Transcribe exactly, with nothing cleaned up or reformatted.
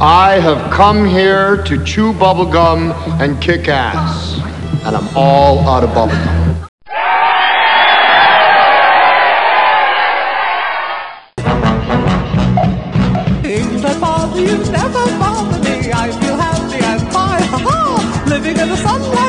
I have come here to chew bubblegum and kick ass. And I'm all out of bubblegum. Things that bother you never bother me. I feel happy and fine. Ha ha! Living in the sunlight.